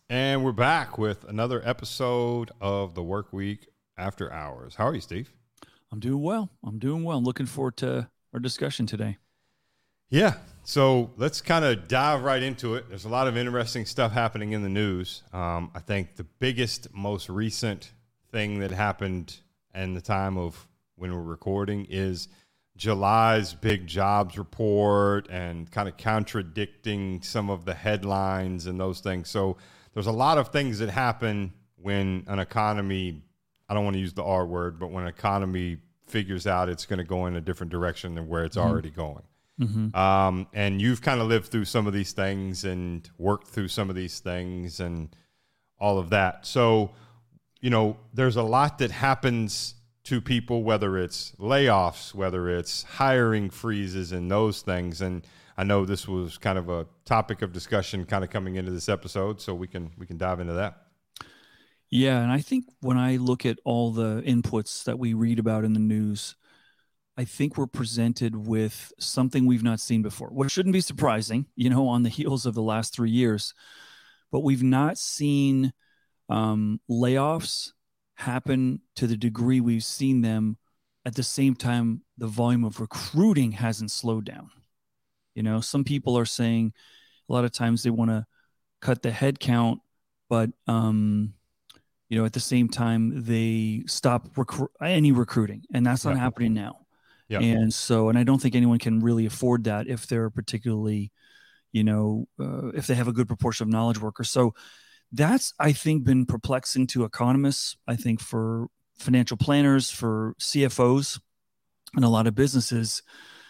And we're back with another episode of the Work Week After Hours. How are you, Steve? I'm doing well. I'm looking forward to our discussion today. Yeah. So let's kind of dive right into it. There's a lot of interesting stuff happening in the news. I think the biggest, most recent thing that happened in the time of when we're recording is July's big jobs report and kind of contradicting some of the headlines and those things. So there's a lot of things that happen when an economy, I don't want to use the R word, but when an economy figures out it's going to go in a different direction than where it's already going. And you've kind of lived through some of these things and worked through some of these things and all of that. So, you know, there's a lot that happens to people, whether it's layoffs, whether it's hiring freezes and those things. And I know this was kind of a topic of discussion kind of coming into this episode, so we can dive into that. Yeah, and I think when I look at all the inputs that we read about in the news, I think we're presented with something we've not seen before, which shouldn't be surprising, you know, on the heels of the last 3 years. But we've not seen layoffs happen to the degree we've seen them. At the same time, the volume of recruiting hasn't slowed down. You know, some people are saying a lot of times they want to cut the head count, but, you know, at the same time, they stop any recruiting. And that's not happening now. Yeah. And so, and I don't think anyone can really afford that if they're particularly, you know, if they have a good proportion of knowledge workers. So that's, I think, been perplexing to economists, I think for financial planners, for CFOs, and a lot of businesses.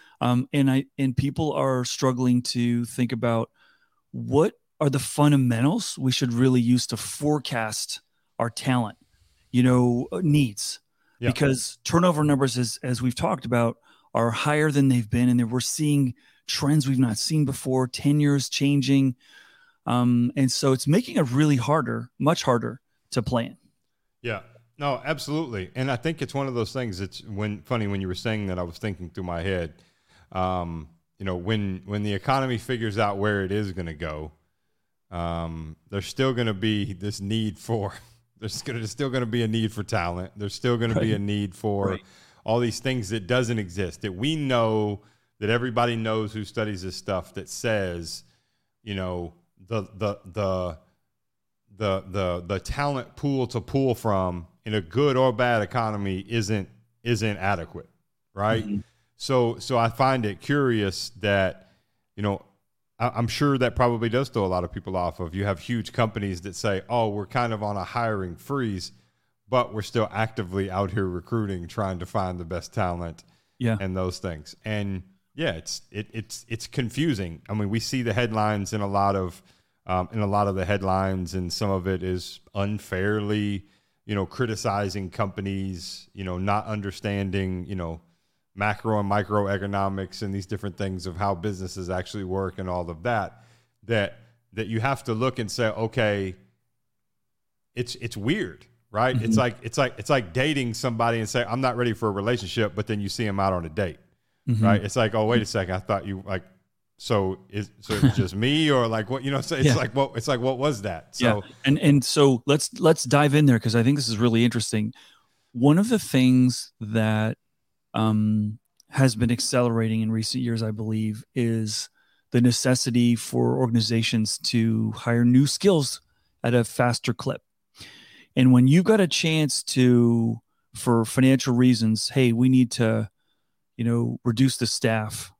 And people are struggling to think about what are the fundamentals we should really use to forecast our talent, you know, needs. Yeah. Because turnover numbers, as we've talked about, are higher than they've been. And we're seeing trends we've not seen before, tenures changing. And so it's making it really much harder to plan. Yeah. No, absolutely. And I think it's one of those things. It's funny when you were saying that, I was thinking through my head, you know, when the economy figures out where it is going to go, there's still going to be this need for, there's still going to be a need for talent. There's still going to be a need for all these things that doesn't exist, that we know, that everybody knows who studies this stuff, that says, you know, the talent pool to pull from in a good or bad economy isn't adequate. Right. Mm-hmm. So I find it curious that, you know, I'm sure that probably does throw a lot of people off of. You have huge companies that say, oh, we're kind of on a hiring freeze, but we're still actively out here recruiting, trying to find the best talent and those things. And yeah, it's confusing. I mean, we see the headlines in a lot of the headlines, and some of it is unfairly, you know, criticizing companies, you know, not understanding, you know, macro and microeconomics and these different things of how businesses actually work and all of that you have to look and say, okay, it's weird, right? Mm-hmm. It's like dating somebody and say, I'm not ready for a relationship, but then you see them out on a date, mm-hmm. right? It's like, oh, wait a second, I thought you like, so it's just me, or like what, you know, so it's like, what was that? So, and so let's dive in there, 'cause I think this is really interesting. One of the things that has been accelerating in recent years, I believe, is the necessity for organizations to hire new skills at a faster clip. And when you've got a chance to, for financial reasons, hey, we need to, you know, reduce the staff,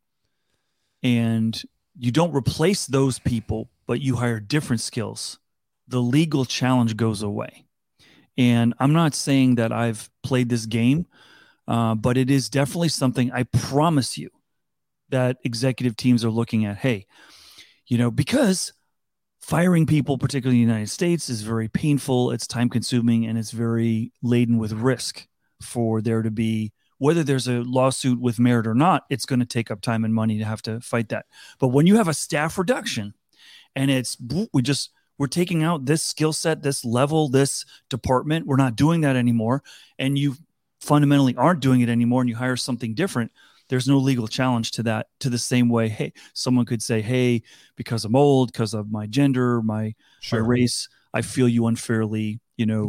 and you don't replace those people, but you hire different skills, the legal challenge goes away. And I'm not saying that I've played this game, but it is definitely something, I promise you, that executive teams are looking at. Hey, you know, because firing people, particularly in the United States, is very painful, it's time consuming, and it's very laden with risk for there to be, whether there's a lawsuit with merit or not, it's going to take up time and money to have to fight that. But when you have a staff reduction and we're taking out this skill set, this level, this department, we're not doing that anymore, and you fundamentally aren't doing it anymore, and you hire something different, there's no legal challenge to that, to the same way, hey, someone could say, hey, because I'm old, because of my gender, my race, I feel you unfairly,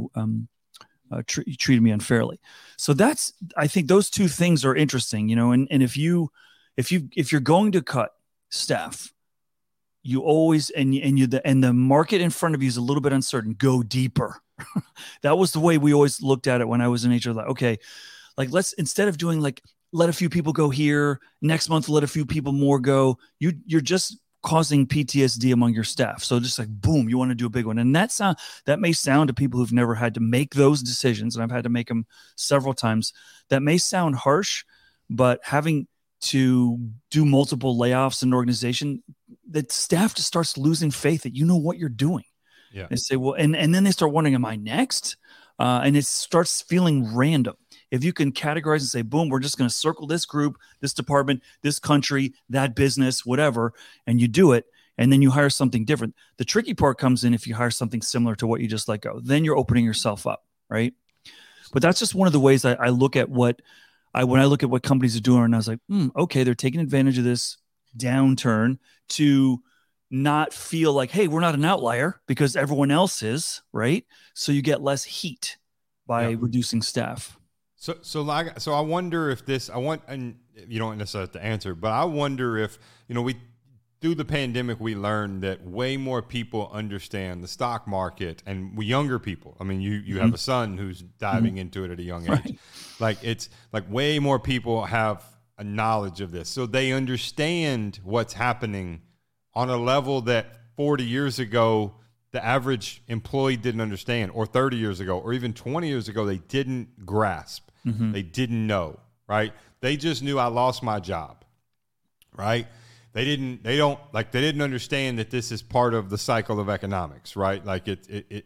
you treated me unfairly. So I think those two things are interesting, and if you're going to cut staff, you always, and the market in front of you is a little bit uncertain, go deeper. That was the way we always looked at it when I was in HR. Like, okay, like let's, instead of doing like, let a few people go here next month, let a few people more go, you're just causing PTSD among your staff. So just like, boom, you want to do a big one. And that may sound to people who've never had to make those decisions, and I've had to make them several times, that may sound harsh, but having to do multiple layoffs in an organization, that staff just starts losing faith that you know what you're doing. Yeah. They say, well, and then they start wondering, am I next? And it starts feeling random. If you can categorize and say, boom, we're just going to circle this group, this department, this country, that business, whatever, and you do it, and then you hire something different. The tricky part comes in if you hire something similar to what you just let go. Then you're opening yourself up, right? But that's just one of the ways I look at when I look at what companies are doing, and I was like, okay, they're taking advantage of this downturn to not feel like, hey, we're not an outlier because everyone else is, right? So you get less heat by reducing staff. So I wonder if and you don't necessarily have to answer, but I wonder if, through the pandemic, we learned that way more people understand the stock market, and we younger people. I mean, you have a son who's diving into it at a young age. Right. Like, it's like way more people have a knowledge of this. So they understand what's happening on a level that 40 years ago, the average employee didn't understand, or 30 years ago, or even 20 years ago, they didn't grasp. They didn't know, right? They just knew I lost my job, right? They didn't understand that this is part of the cycle of economics, right? Like it's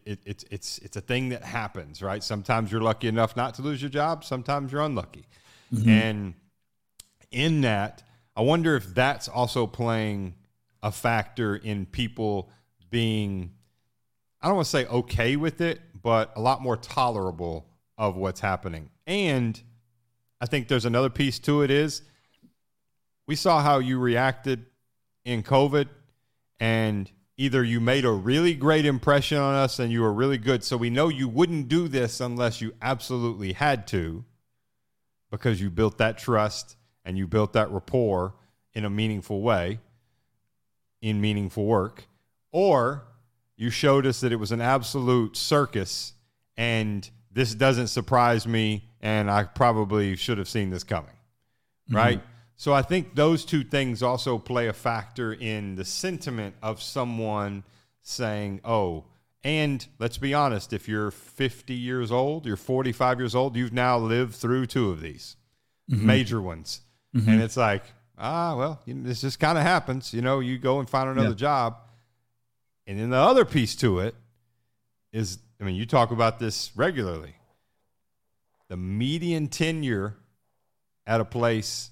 a thing that happens, right? Sometimes you're lucky enough not to lose your job. Sometimes you're unlucky. And in that, I wonder if that's also playing a factor in people being, I don't want to say okay with it, but a lot more tolerable of what's happening. And I think there's another piece to it is we saw how you reacted in COVID, and either you made a really great impression on us and you were really good, so we know you wouldn't do this unless you absolutely had to, because you built that trust and you built that rapport in a meaningful way, in meaningful work, or you showed us that it was an absolute circus and this doesn't surprise me and I probably should have seen this coming, right? So I think those two things also play a factor in the sentiment of someone saying, oh, and let's be honest, if you're 50 years old, you're 45 years old, you've now lived through two of these major ones. And it's like, well, this just kind of happens. You go and find another job. And then the other piece to it is, you talk about this regularly. The median tenure at a place,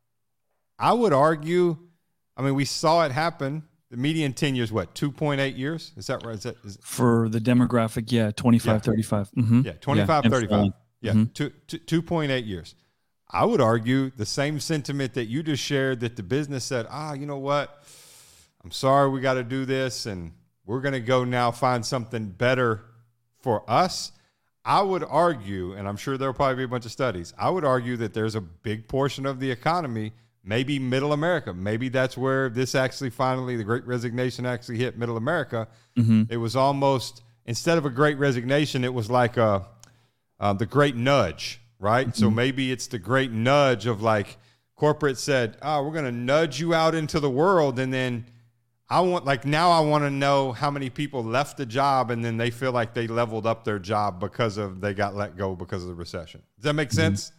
I would argue, we saw it happen. The median tenure is what, 2.8 years? Is that right? Is it? For the demographic, 25, 35. Yeah, 25, 35. Yeah, 2.8 years. I would argue the same sentiment that you just shared, that the business said, you know what? I'm sorry we got to do this, and we're going to go now find something better for us. I would argue, and I'm sure there'll probably be a bunch of studies, I would argue that there's a big portion of the economy, maybe middle America. Maybe that's where this actually finally, the Great Resignation actually hit middle America. It was almost, instead of a Great Resignation, it was like the Great Nudge, right? So maybe it's the Great Nudge of like corporate said, we're going to nudge you out into the world, and then I want to know how many people left the job and then they feel like they leveled up their job because they got let go because of the recession. Does that make sense?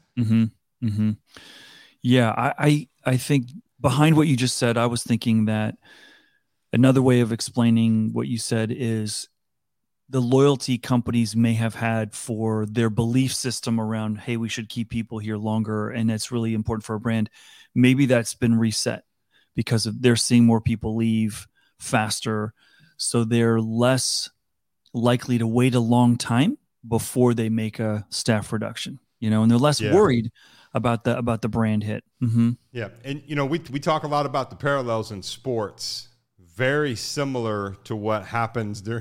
Yeah, I think behind what you just said, I was thinking that another way of explaining what you said is the loyalty companies may have had for their belief system around, hey, we should keep people here longer and it's really important for our brand. Maybe that's been reset because they're seeing more people leave faster. So they're less likely to wait a long time before they make a staff reduction, and they're less worried about the brand hit. Yeah. And, we talk a lot about the parallels in sports, very similar to what happens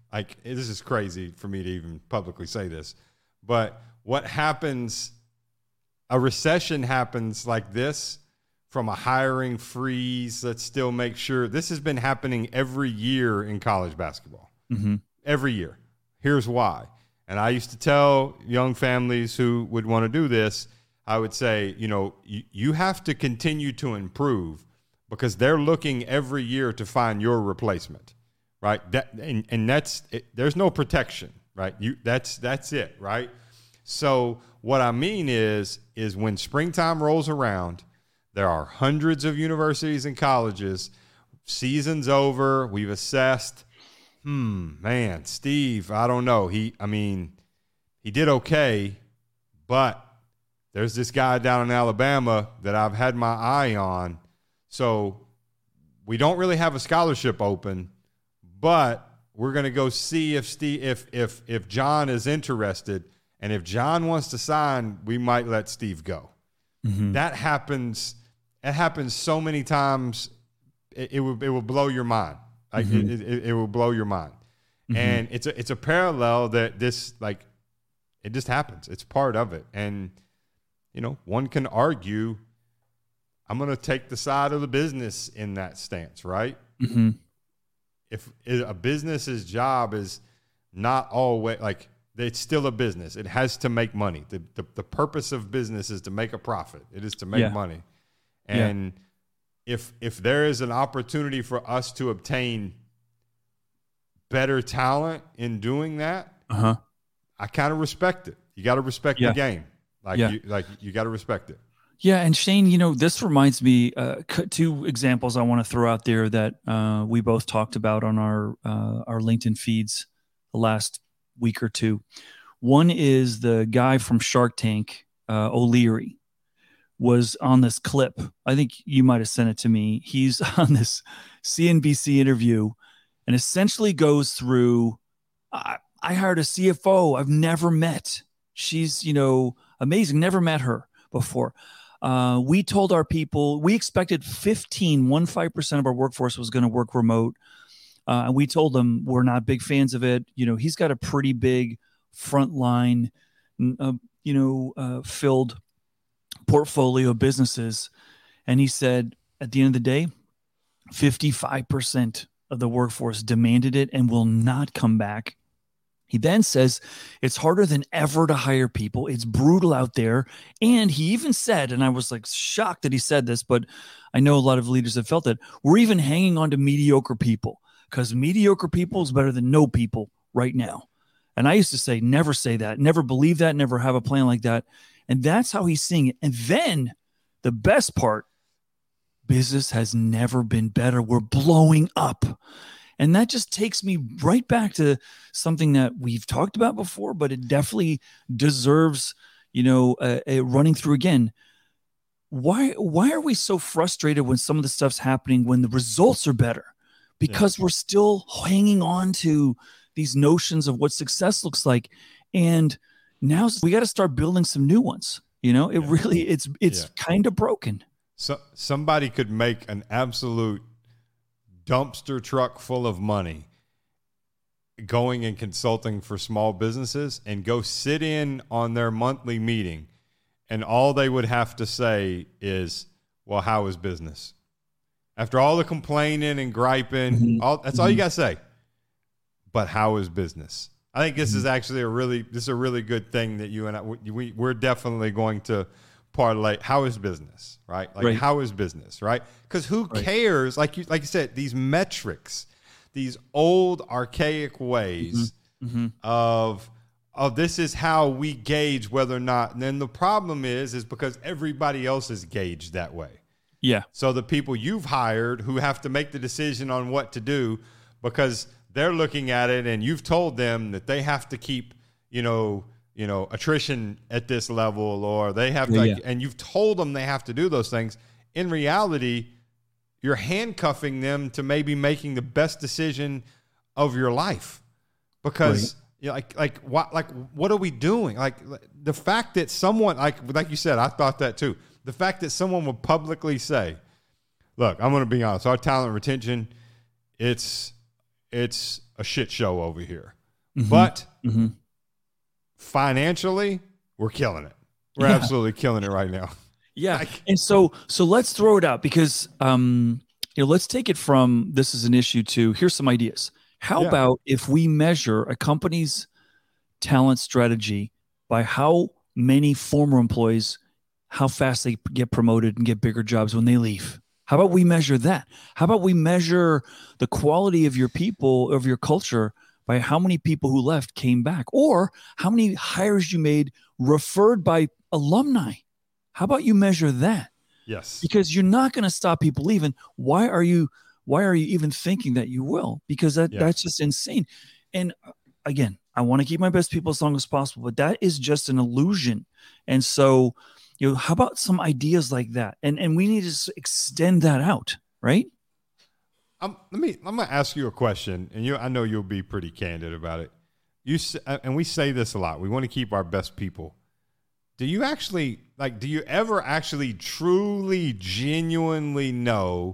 like, this is crazy for me to even publicly say this, but what happens, a recession happens like this from a hiring freeze. Let's still make sure this has been happening every year in college basketball, every year. Here's why. And I used to tell young families who would want to do this, I would say, you know, you have to continue to improve because they're looking every year to find your replacement, right? And that's it. There's no protection, right? That's it, right? So what I mean is when springtime rolls around, there are hundreds of universities and colleges. Season's over. We've assessed. Man, Steve, I don't know. He did okay, but there's this guy down in Alabama that I've had my eye on. So we don't really have a scholarship open, but we're going to go see if John is interested. And if John wants to sign, we might let Steve go. That happens. It happens so many times. It will blow your mind. Like it will blow your mind. And it's a parallel that this, like, it just happens. It's part of it. And, you know, one can argue, I'm going to take the side of the business in that stance, right? If a business's job is not always, like, it's still a business. It has to make money. The purpose of business is to make a profit. It is to make money. And if there is an opportunity for us to obtain better talent in doing that, I kind of respect it. You got to respect the game. You got to respect it. Yeah. And Shane, you know, this reminds me, two examples I want to throw out there that we both talked about on our LinkedIn feeds the last week or two. One is the guy from Shark Tank, O'Leary, was on this clip. I think you might have sent it to me. He's on this CNBC interview and essentially goes through, I hired a CFO I've never met. She's, you know, amazing. Never met her before. We told our people, we expected 15% of our workforce was going to work remote. And we told them we're not big fans of it. You know, he's got a pretty big frontline, filled portfolio of businesses. And he said, at the end of the day, 55% of the workforce demanded it and will not come back. He then says it's harder than ever to hire people. It's brutal out there. And he even said, and I was like shocked that he said this, but I know a lot of leaders have felt it. We're even hanging on to mediocre people because mediocre people is better than no people right now. And I used to say, never say that, never believe that, never have a plan like that. And that's how he's seeing it. And then the best part, business has never been better. We're blowing up. And that just takes me right back to something that we've talked about before, but it definitely deserves, a running through again. Why are we so frustrated when some of the stuff's happening when the results are better? Because we're still hanging on to these notions of what success looks like. And now we got to start building some new ones. It's kind of broken. So somebody could make an absolute dumpster truck full of money going and consulting for small businesses and go sit in on their monthly meeting. And all they would have to say is, well, how is business? After all the complaining and griping, that's all you got to say. But how is business? I think this is actually a really good thing that you and I, we're definitely going to parlay. How is business, right? How is business, right? Because who cares? Like you said, these metrics, these old archaic ways of this is how we gauge whether or not. And then the problem is because everybody else is gauged that way. Yeah. So the people you've hired who have to make the decision on what to do because they're looking at it and you've told them that they have to keep, attrition at this level or they have to, and you've told them they have to do those things. In reality, you're handcuffing them to maybe making the best decision of your life because what are we doing? Like the fact that someone, like you said, I thought that too. The fact that someone would publicly say, look, I'm going to be honest, our talent retention, it's a shit show over here. Mm-hmm. But mm-hmm. financially, we're killing it. We're absolutely killing it right now. Yeah. And so let's throw it out because, let's take it from this is an issue to here's some ideas. How about if we measure a company's talent strategy by how many former employees, how fast they get promoted and get bigger jobs when they leave? How about we measure that? How about we measure the quality of your people, of your culture, by how many people who left came back, or how many hires you made referred by alumni? How about you measure that? Yes. Because you're not going to stop people leaving. Why are you even thinking that you will? Because that's just insane. And again, I want to keep my best people as long as possible, but that is just an illusion. And so, how about some ideas like that? And we need to extend that out, right? I'm going to ask you a question, and I know you'll be pretty candid about it. And we say this a lot. We want to keep our best people. Do you ever actually truly, genuinely know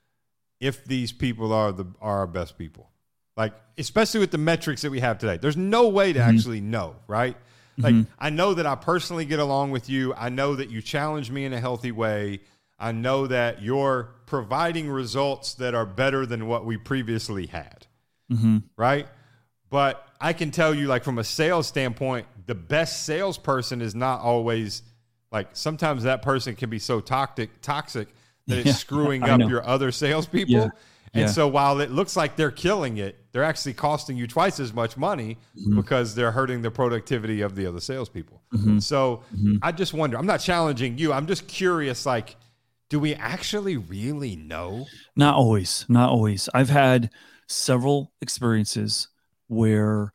if these people are our best people? Like, especially with the metrics that we have today, there's no way to actually know, right? Like, I know that I personally get along with you. I know that you challenge me in a healthy way. I know that you're providing results that are better than what we previously had, right? But I can tell you, like, from a sales standpoint, the best salesperson is not always, like, sometimes that person can be so toxic that it's screwing up your other salespeople. Yeah. And so while it looks like they're killing it, they're actually costing you twice as much money because they're hurting the productivity of the other salespeople. So I just wonder, I'm not challenging you. I'm just curious, like, do we actually really know? Not always. I've had several experiences where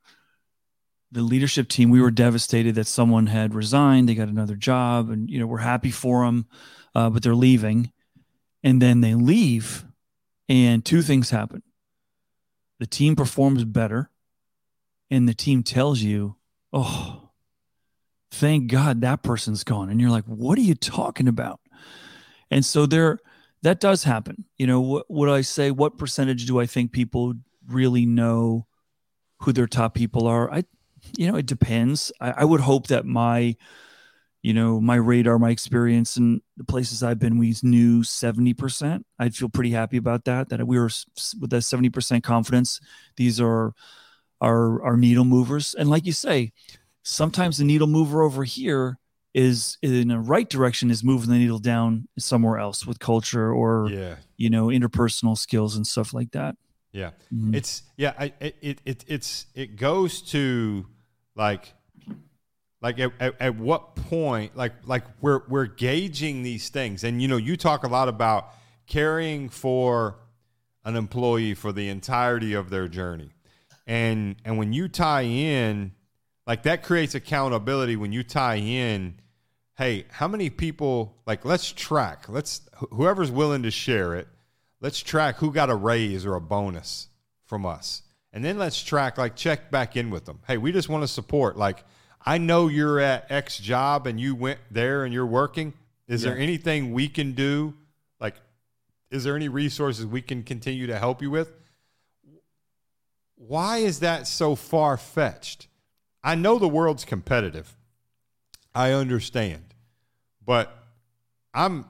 the leadership team, we were devastated that someone had resigned. They got another job and, we're happy for them, but they're leaving. And then they leave and two things happen. The team performs better and the team tells you, oh, thank God that person's gone. And you're like, what are you talking about? And so that does happen. What would I say? What percentage do I think people really know who their top people are? It depends. I would hope that my radar, my experience and the places I've been, we knew 70%. I'd feel pretty happy about that we were with that 70% confidence. These are our needle movers. And like you say, sometimes the needle mover over here is in the right direction, is moving the needle down somewhere else with culture or, interpersonal skills and stuff like that. Yeah. It goes to like at what point, like we're gauging these things. And, you talk a lot about caring for an employee for the entirety of their journey. And when you tie in, like, that creates accountability when you tie in, hey, how many people, like, let's track, whoever's willing to share it, let's track who got a raise or a bonus from us. And then let's track, like, check back in with them. Hey, we just want to support, like, I know you're at X job and you went there and you're working. Is there anything we can do? Like, is there any resources we can continue to help you with? Why is that so far-fetched? I know the world's competitive. I understand. But I'm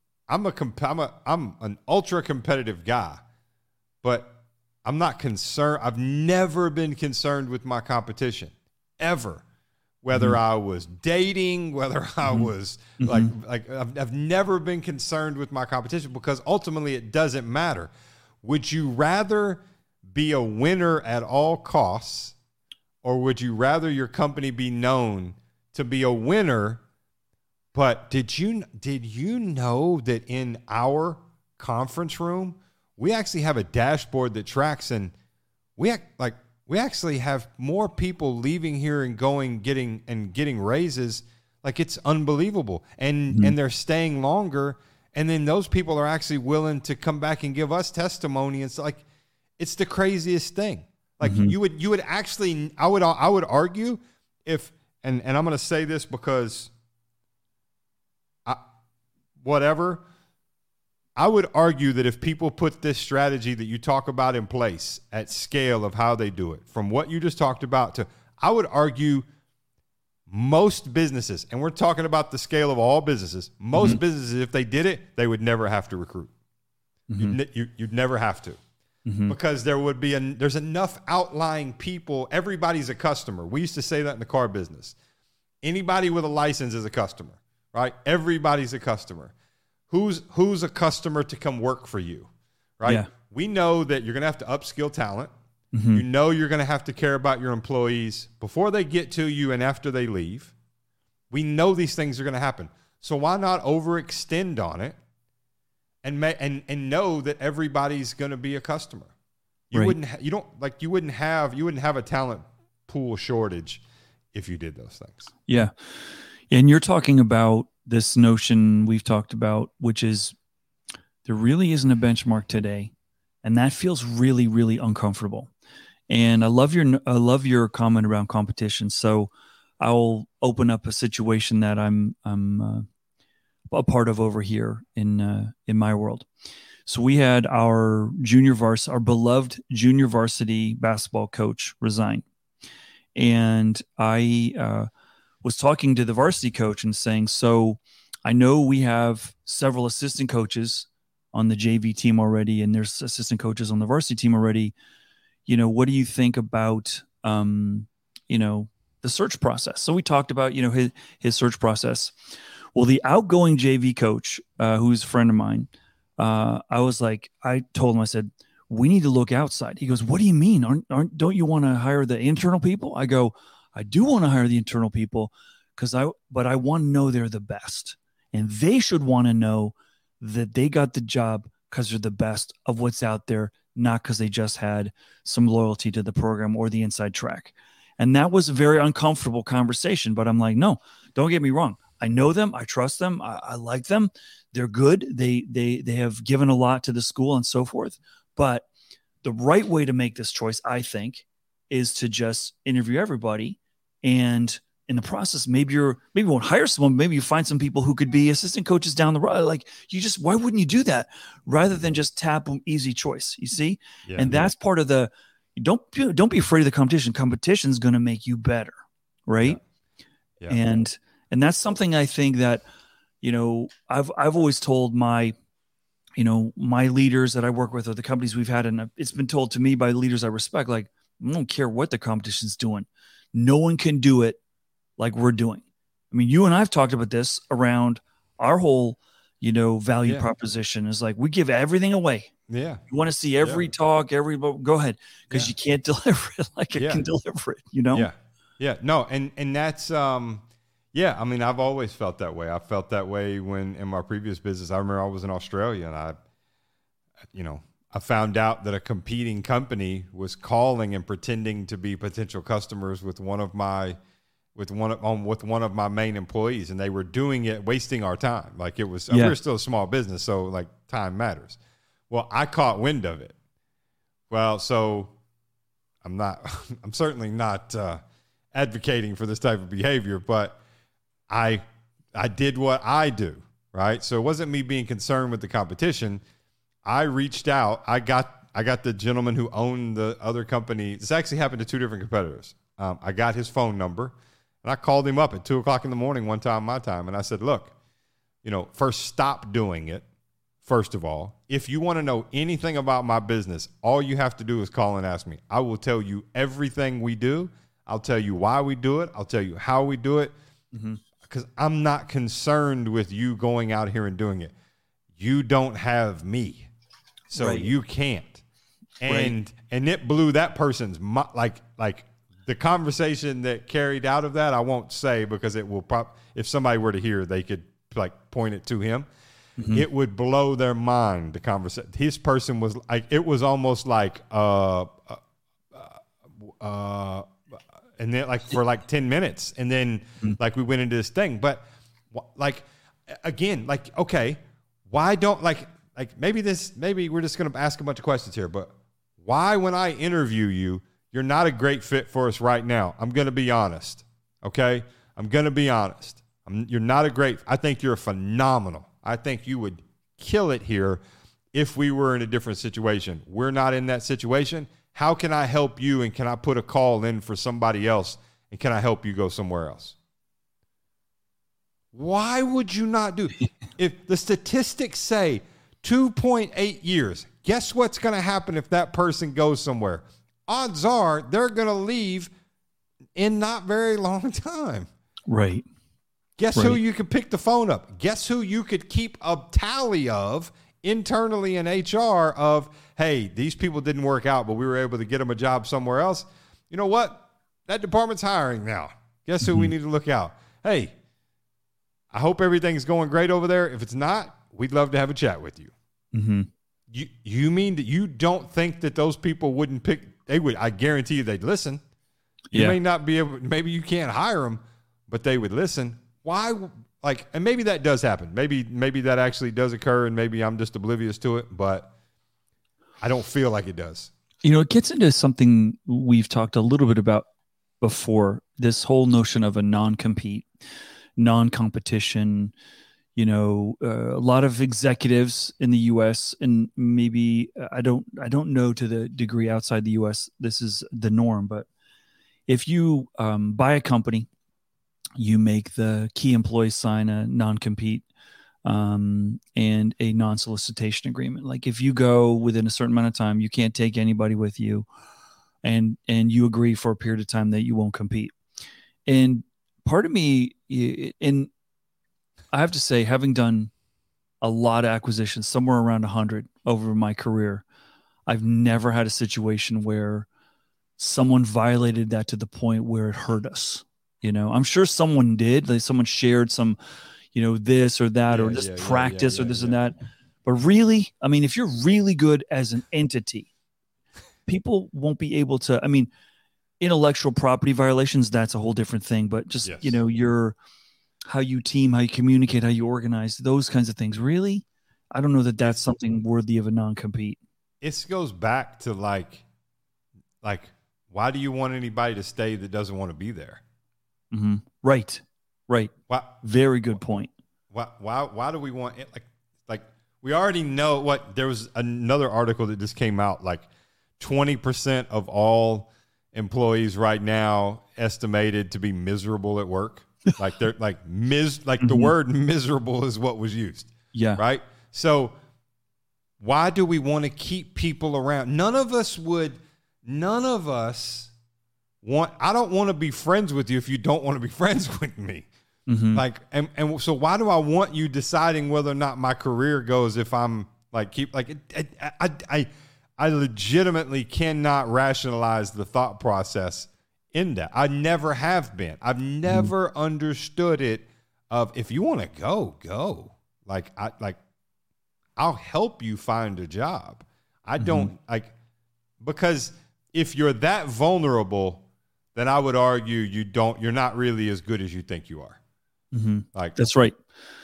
an ultra competitive guy, but I'm not concerned. I've never been concerned with my competition, ever. Whether I was dating, whether I was like I've never been concerned with my competition because ultimately it doesn't matter. Would you rather be a winner at all costs, or would you rather your company be known to be a winner? But did you know that in our conference room, we actually have a dashboard that tracks, and we actually have more people leaving here and getting raises. Like, it's unbelievable. And they're staying longer. And then those people are actually willing to come back and give us testimony. And so, like, it's the craziest thing. Like, you would actually, I would argue if, and I'm going to say this because whatever, I would argue that if people put this strategy that you talk about in place at scale of how they do it, from what you just talked about to, I would argue most businesses, and we're talking about the scale of all businesses, most businesses, if they did it, they would never have to recruit. You'd never have to. Because there's enough outlying people. Everybody's a customer. We used to say that in the car business. Anybody with a license is a customer, right? Everybody's a customer. Who's a customer to come work for you, right? Yeah. We know that you're going to have to upskill talent. You know you're going to have to care about your employees before they get to you and after they leave. We know these things are going to happen. So why not overextend on it and know that everybody's going to be a customer? You wouldn't have a talent pool shortage if you did those things. Yeah. And you're talking about this notion we've talked about, which is there really isn't a benchmark today. And that feels really, really uncomfortable. And I love your comment around competition. So I'll open up a situation that I'm a part of over here in my world. So we had our beloved junior varsity basketball coach resign. And I was talking to the varsity coach and saying, so I know we have several assistant coaches on the JV team already, and there's assistant coaches on the varsity team already. What do you think about, the search process? So we talked about, his search process. Well, the outgoing JV coach, who's a friend of mine, I told him, I said, we need to look outside. He goes, what do you mean? Don't you want to hire the internal people? I go, I do want to hire the internal people but I want to know they're the best. And they should want to know that they got the job because they're the best of what's out there, not because they just had some loyalty to the program or the inside track. And that was a very uncomfortable conversation. But I'm like, no, don't get me wrong. I know them. I trust them. I like them. They're good. They have given a lot to the school and so forth. But the right way to make this choice, I think, is to just interview everybody. And in the process, maybe you won't hire someone. Maybe you find some people who could be assistant coaches down the road. Like why wouldn't you do that rather than just tap them easy choice? You see? Yeah, and that's part of don't be afraid of the competition. Competition is going to make you better. Right. Yeah. And that's something I think that, I've always told my leaders that I work with or the companies we've had, and it's been told to me by leaders I respect, like, I don't care what the competition's doing. No one can do it like we're doing. I mean, you and I've talked about this around our whole, value proposition is like, we give everything away. Yeah. You want to see every talk, go ahead. Because you can't deliver it like it can deliver it, Yeah. Yeah. No. And that's, I mean, I've always felt that way. I felt that way when in my previous business. I remember I was in Australia and I found out that a competing company was calling and pretending to be potential customers with one of my main employees, and they were doing it, wasting our time. Like it was, we were still a small business, so like time matters. Well, I caught wind of it. Well, so I'm certainly not advocating for this type of behavior, but I did what I do, right? So it wasn't me being concerned with the competition. I reached out. I got the gentleman who owned the other company. This actually happened to two different competitors. I got his phone number, and I called him up at 2:00 in the morning one time, my time, and I said, look, first stop doing it. First of all, if you want to know anything about my business, all you have to do is call and ask me. I will tell you everything we do. I'll tell you why we do it. I'll tell you how we do it. Because I'm not concerned with you going out here and doing it. You don't have me, so you can't. And it blew that person's like the conversation that carried out of that. I won't say because it will if somebody were to hear, they could like point it to him. It would blow their mind. The conversation. His person was like, it was almost like and then like for like 10 minutes, and then like we went into this thing. But like again, like okay, why don't like maybe we're just gonna ask a bunch of questions here, but why when I interview you, you're not a great fit for us right now? I'm gonna be honest, okay? I'm gonna be honest. You're not a great. I think you're phenomenal. I think you would kill it here if we were in a different situation. We're not in that situation. How can I help you? And can I put a call in for somebody else? And can I help you go somewhere else? Why would you not do it? If the statistics say 2.8 years, guess what's going to happen if that person goes somewhere? Odds are they're going to leave in not very long time. Right. Guess who you could pick the phone up? Guess who you could keep a tally of internally in HR of, hey, these people didn't work out, but we were able to get them a job somewhere else. You know what? That department's hiring now. Guess who we need to look out? Hey, I hope everything's going great over there. If it's not, we'd love to have a chat with you. Mm-hmm. You mean that you don't think that those people wouldn't pick? They would. I guarantee you they'd listen. You may not be able. Maybe you can't hire them, but they would listen. Why? Like, and maybe that does happen. Maybe that actually does occur, and maybe I'm just oblivious to it. But I don't feel like it does. You know, it gets into something we've talked a little bit about before. This whole notion of a non-compete, non-competition. You know, a lot of executives in the U.S. and maybe I don't know to the degree outside the U.S. this is the norm, but if you buy a company, you make the key employees sign a non-compete and a non-solicitation agreement. Like if you go within a certain amount of time, you can't take anybody with you, and you agree for a period of time that you won't compete. And part of me, and I have to say, having done a lot of acquisitions, somewhere around 100 over my career, I've never had a situation where someone violated that to the point where it hurt us. You know, I'm sure someone did. Like someone shared some, you know, this or that, or this practice or this and that. But really, I mean, if you're really good as an entity, people won't be able to. I mean, intellectual property violations, that's a whole different thing. But just, you know, how you team, how you communicate, how you organize, those kinds of things. Really, I don't know that that's something worthy of a non-compete. It goes back to like, why do you want anybody to stay that doesn't want to be there? Mm-hmm. Right. Why, very good point. Why do we want it? Like we already know what. There was another article that just came out. Like 20% of all employees right now estimated to be miserable at work. Like they're like the word miserable is what was used. Yeah. Right. So why do we want to keep people around? None of us want. I don't want to be friends with you if you don't want to be friends with me. Mm-hmm. Like, and so why do I want you deciding whether or not my career goes if I'm like I legitimately cannot rationalize the thought process in that. I never have been. I've never understood it of if you want to go. I'll help you find a job. I don't because if you're that vulnerable, then I would argue you're not really as good as you think you are. Mm-hmm. Like that's right.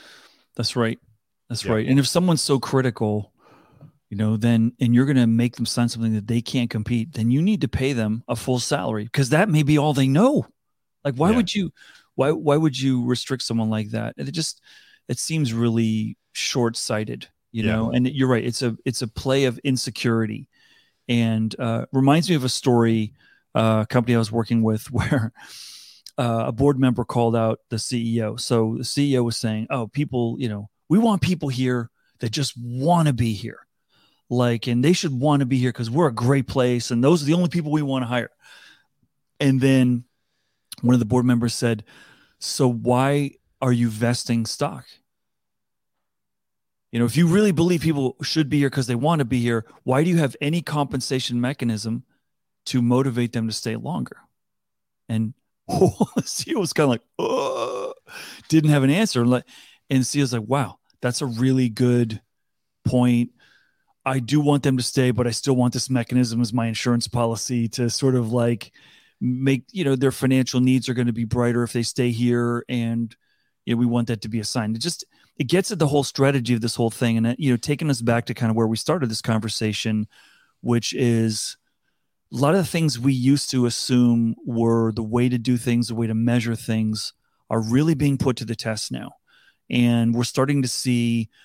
And if someone's so critical, you know, then, and you're going to make them sign something that they can't compete, then you need to pay them a full salary because that may be all they know. Like, why would you restrict someone like that? And it seems really short-sighted, you know, and you're right. It's a play of insecurity and reminds me of a story, a company I was working with where a board member called out the CEO. So the CEO was saying, oh, people, you know, we want people here that just want to be here. Like, and they should want to be here because we're a great place. And those are the only people we want to hire. And then one of the board members said, so why are you vesting stock? You know, if you really believe people should be here because they want to be here, why do you have any compensation mechanism to motivate them to stay longer? And the CEO was kind of like, oh, didn't have an answer. And the CEO's like, wow, that's a really good point. I do want them to stay, but I still want this mechanism as my insurance policy to sort of like make, you know, their financial needs are going to be brighter if they stay here. And, you know, we want that to be assigned. It gets at the whole strategy of this whole thing. And, you know, taking us back to kind of where we started this conversation, which is a lot of the things we used to assume were the way to do things, the way to measure things are really being put to the test now. And we're starting to see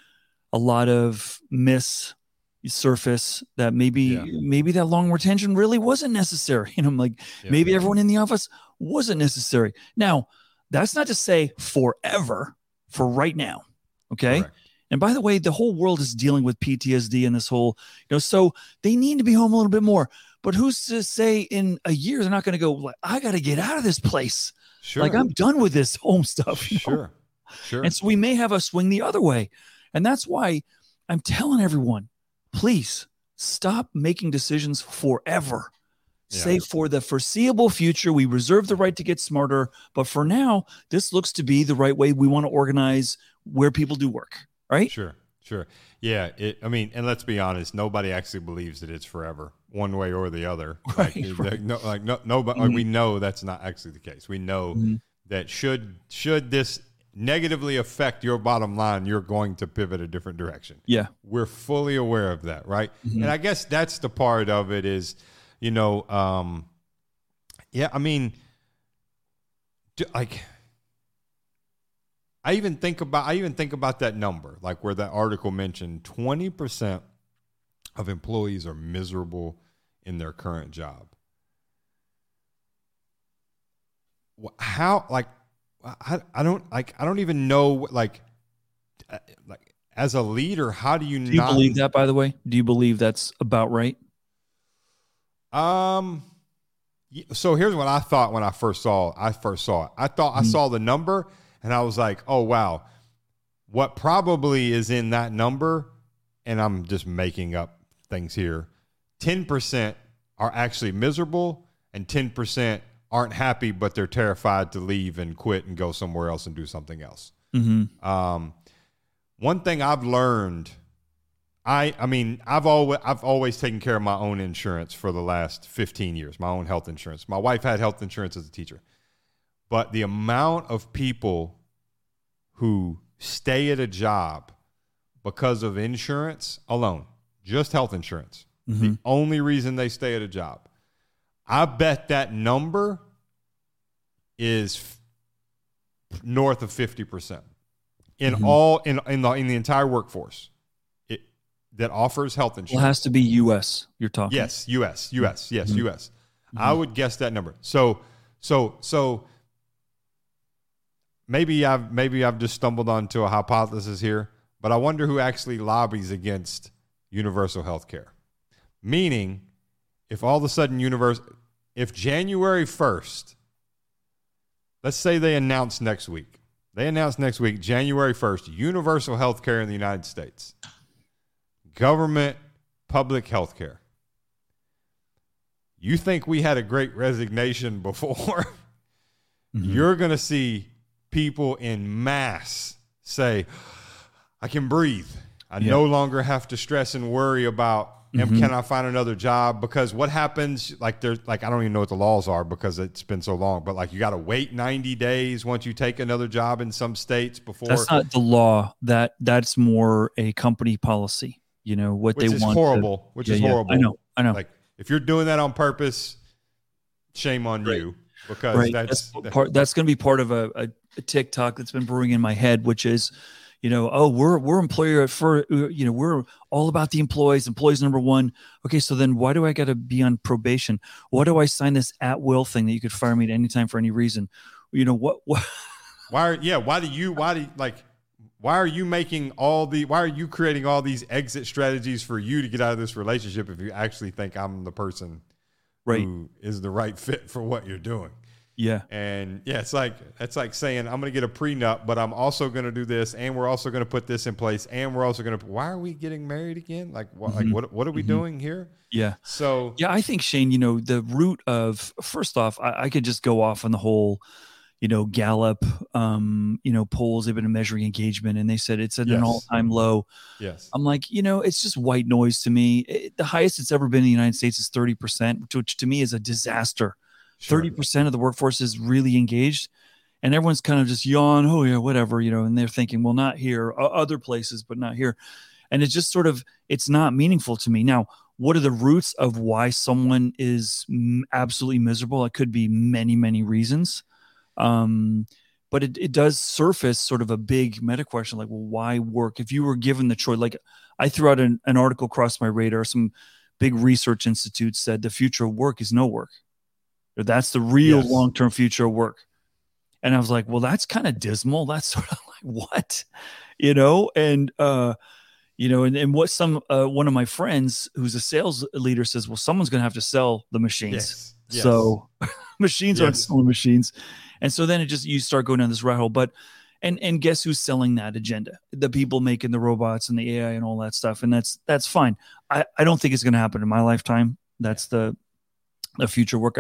a lot of surface that maybe that long retention really wasn't necessary. I'm like, maybe everyone in the office wasn't necessary. Now, that's not to say forever, for right now. Okay. Correct. And by the way, the whole world is dealing with PTSD and this whole, so they need to be home a little bit more. But who's to say in a year they're not going to go, like, I got to get out of this place. Sure. Like, I'm done with this home stuff. Sure. And so we may have a swing the other way. And that's why I'm telling everyone, please stop making decisions forever. Say for the foreseeable future, we reserve the right to get smarter. But for now, this looks to be the right way we want to organize where people do work. Right? Sure. Yeah. And let's be honest, nobody actually believes that it's forever, one way or the other. Right. Nobody. We know that's not actually the case. We know that should this negatively affect your bottom line, you're going to pivot a different direction. Yeah. We're fully aware of that, right? And I guess that's the part of it is, I even think about that number, like where that article mentioned 20% of employees are miserable in their current job. How, like, I don't even know, like as a leader, how do you Do you believe that, by the way? Do you believe that's about right? So here's what I thought when I first saw it. I thought I saw the number and I was like, oh, wow, what probably is in that number, and I'm just making up things here, 10% are actually miserable and 10% aren't happy, but they're terrified to leave and quit and go somewhere else and do something else. One thing I've learned, I've always taken care of my own insurance for the last 15 years, my own health insurance. My wife had health insurance as a teacher. But the amount of people who stay at a job because of insurance alone, just health insurance, the only reason they stay at a job, I bet that number is north of 50% in the entire workforce that offers health insurance. Well, it has to be U.S. You're talking. Yes, U.S. U.S. I would guess that number. So maybe I've just stumbled onto a hypothesis here, but I wonder who actually lobbies against universal health care. Meaning, if all of a sudden if January 1st, let's say they announce next week, January 1st, universal health care in the United States, government public health care. You think we had a great resignation before? You're going to see people in mass say, I can breathe. I no longer have to stress and worry about, can I find another job? Because what happens, I don't even know what the laws are because it's been so long, but you got to wait 90 days once you take another job in some states before. That's not the law. That's more a company policy, what they want. Which is horrible. I know. If you're doing that on purpose, shame on you, because that's going to be part of a TikTok that's been brewing in my head, which is, we're employer we're all about the employees number one. Okay, so then why do I got to be on probation? Why do I sign this at will thing that you could fire me at any time for any reason? What? Why are you creating all these exit strategies for you to get out of this relationship if you actually think I'm the person who is the right fit for what you're doing? Yeah. And it's like saying, I'm going to get a prenup, but I'm also going to do this, and we're also going to put this in place, and we're also going to, why are we getting married again? What are we doing here? Yeah. So, I think, Shane, the root of, first off, I could just go off on the whole, Gallup, polls. They've been measuring engagement, and they said it's at an all-time low. Yes. I'm like, it's just white noise to me. The highest it's ever been in the United States is 30%, which to me is a disaster. Sure. 30% of the workforce is really engaged, and everyone's kind of just yawn. Oh yeah, whatever, and they're thinking, well, not here, other places, but not here. And it's just sort of, it's not meaningful to me. Now, what are the roots of why someone is absolutely miserable? It could be many, many reasons. but it does surface sort of a big meta question, like, well, why work? If you were given the choice, like I threw out an article across my radar, some big research institutes said the future of work is no work. That's the real long-term future of work. And I was like, well, that's kind of dismal. That's sort of like, what, and, and what one of my friends who's a sales leader says, well, someone's going to have to sell the machines. Yes. So machines aren't selling machines. And so then you start going down this rabbit hole, but, and guess who's selling that agenda? The people making the robots and the AI and all that stuff. And that's fine. I don't think it's going to happen in my lifetime. That's the future work.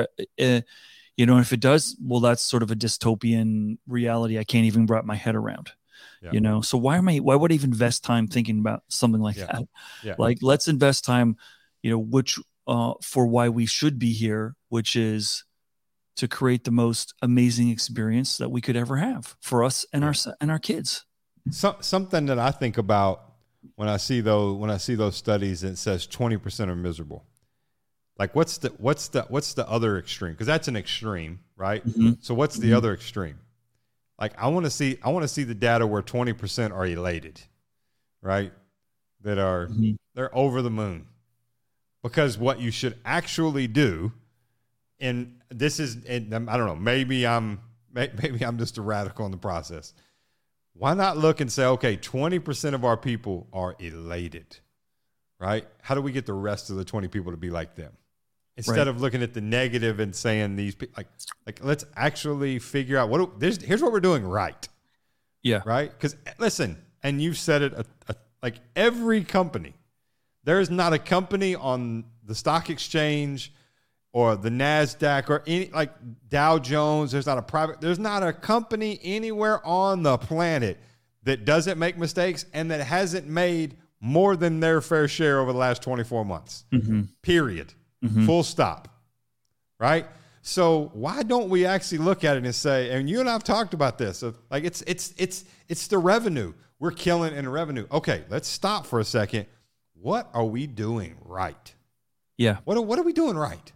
If it does, well, that's sort of a dystopian reality I can't even wrap my head around. Yeah. So why would I even invest time thinking about something like that? Yeah. Like, let's invest time, which for why we should be here, which is to create the most amazing experience that we could ever have for us and our kids. Something that I think about when I see those studies that says 20% are miserable. Like, what's the other extreme? Because that's an extreme, right? Mm-hmm. So what's the other extreme? Like, I want to see the data where 20% are elated, right? That are they're over the moon. Because what you should actually do, and I don't know, maybe I'm just a radical in the process. Why not look and say, okay, 20% of our people are elated, right? How do we get the rest of the 20 people to be like them? Instead of looking at the negative and saying these people, like let's actually figure out here's what we're doing right. Yeah. Right? Because listen, and you've said it, like every company, there is not a company on the stock exchange or the NASDAQ or any, like Dow Jones, there's not a company anywhere on the planet that doesn't make mistakes and that hasn't made more than their fair share over the last 24 months. Mm-hmm. Period. Mm-hmm. Full stop. Right? So why don't we actually look at it and say, and you and I have talked about this, like it's the revenue. We're killing in revenue. Okay, let's stop for a second. What are we doing right? Yeah. What are we doing right?